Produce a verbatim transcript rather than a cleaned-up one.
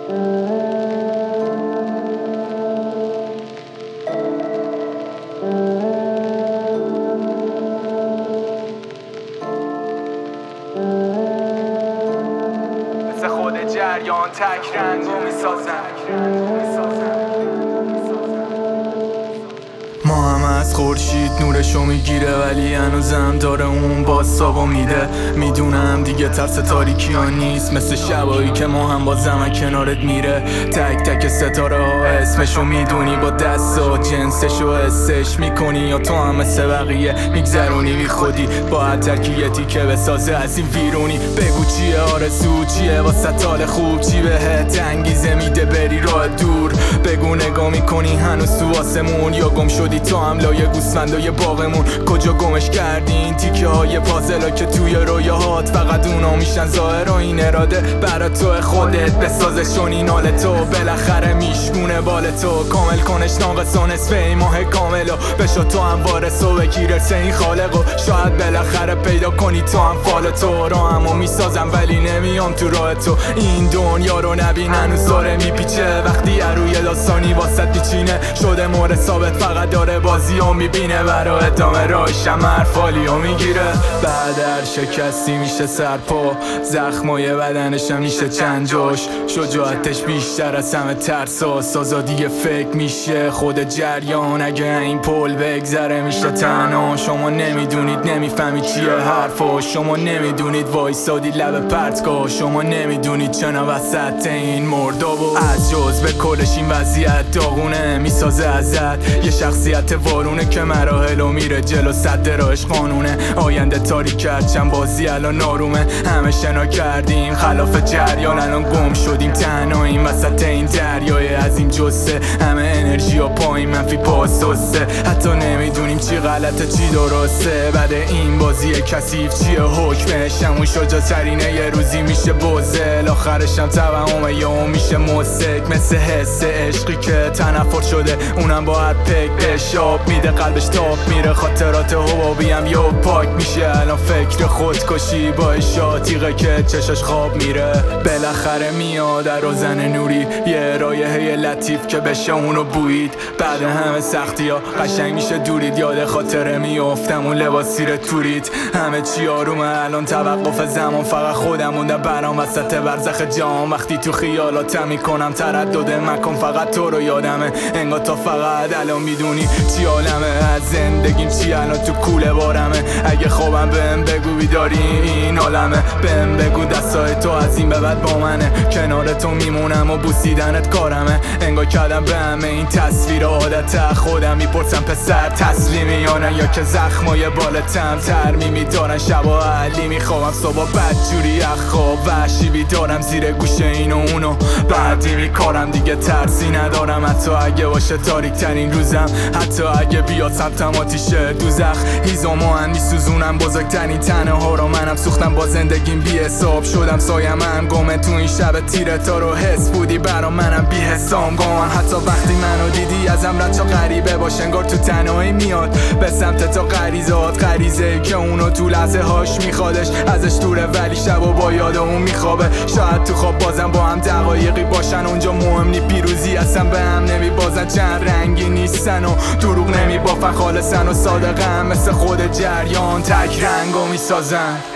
مثل خود جریان تک رنگو میسازن. ما هم از خورشید نورشو میگیره، ولی هنوزم داره اون بازتابو میده. میدونم دیگه ترس تاریکی ها نیست، مثل شبایی که ما هم با زمن کنارت میره. تک تک ستاره ها اسمشو میدونی، با دستا جنسشو حسش میکنی، یا تو هم مثل بقیه میگذرونی بی خودی با هر ترکیتی که بسازه از این ویرونی. بگو چیه آرزو، چیه واسه حال خوب، چی بهت انگیزه میده بری راه دور. بگو نگاه میکنی هنوز تو آسمون، یا گم شدی تو هم لایه گوسفندای باغمون. کجا گمش کردین تیکه های پازلا که توی رویاهات فقط اونا میشن ظاهر، و این اراده برا تو خودت بسازشون این حال تو. بالاخره میشکونه بال تو، کامل کنش ناقص و نصف این ماه کاملا. بشو تو هم وارث و بگیر سه این خالقو، شاید بالاخره پیدا کنی تو هم فال تو. راهمو میسازم ولی نمیام تو راه تو، این دنیا رو نبین هنوز داره میپیچه. وقتی روی داستانی واسط میچینه شده مورد ثابت، فقط داره بازی رو میبینه. برا ادامه راهشم حرفالی رو میگیره. بعد هر شکستی میشه سرپا، زخمای بدنشم میشه چند جاش. شجاعتش بیشتر از همه ترساست، آزادی فکر میشه خود جریان. اگه این پل بگذره میشه تنها. شما نمیدونید نمیفهمید چیه حرفا، شما نمیدونید وایسادی لب پرتگاه، شما نمیدونید چنا وسط این مردابو. از جزء کلش این وضعیت داغونه، میسازه ازت یه شخصیت وارونه که مراحلو میره جلو، صد راهش قانونه. آینده تاریک هرچند بازی الان نارومه، همه شنا کردیم خلاف جریان، الان گم شدیم تنهاییم وسط این دریای از این جسه. همه انرژی و پایین منفی پاسوسه، حتی نمیدونیم چی غلطه چی درسته. بعد این بازی کثیف چیه حکمش، همون شجاع‌ترینه یه روزی میشه بزل، آخرشم توهمه یا میشه مسک. مثل حس عشقی که تنفر شده، اونم با هر پک بهش آب میده، قلبش تاب میره. خاطرات حبابی هم یه پاک میشه، الان فکر خودکشی با اشاتیقه که چشاش خواب میره. بالاخره میاد در روزن نوری یه رایحه لطیف که بشه اونو بویید. بعد همه سختی ها قشنگ میشه دورید، یاد خاطره میافتم اون لباسی رو تورید. همه چی آرومه الان توقف زمان، فقط خودم موندم برام وسط برزخ جام. وقتی تو خیالاتم میکنم تردد مکن، فقط تو رو یادمه انگار تا فقط الان میدونی چی عالمه. از زندگیم چی الان تو کوله بارمه، اگه خوابم بهم بگو بیداری این عالمه. بهم بگو دستای تو از این به بعد با منه، کنار تو میمونم و بوسیدنت کارمه. انگار کردم به همه این تصویر عادت، خودم میپرسم پسر تسلیمی یا نه، یا که زخمای بالتم ترمی میدارن. شبا علی میخوابم صبح بدجوری اخواب، وحشی بیدارم زیر گوشه اینو اونو. بعدی میکارم دیگه ترسی ندارم، حتی اگه باشه تاریک ترین روزم، حتی اگه بیاد سمتم آتیشه دوزخ. هیزمو هم میسوزونم بزرگترین تنه ها رو، منم سوختم با زندگیم بی حساب شدم. سایم هم گمه تو این شب تیره تا رو حس بودی برا منم بی حسام گمان. حتی وقتی منو دیدی ازم رد چا غریبه باشه، انگار تو تنهایی میاد به سمت تو غریزات. غریزه که اونو تو لحظه هاش میخوادش، ازش دوره ولی شب و با یاد اون میخوابه. شاید تو خواب بازم با هم دقایقی باشن، اونجا مهم نی پیروزی اصلا به هم نمیبازن. چند رنگی نیستن و دروغ نمیبافن، خالصن و صادقن مثل خود جریان تک رنگو میسازن.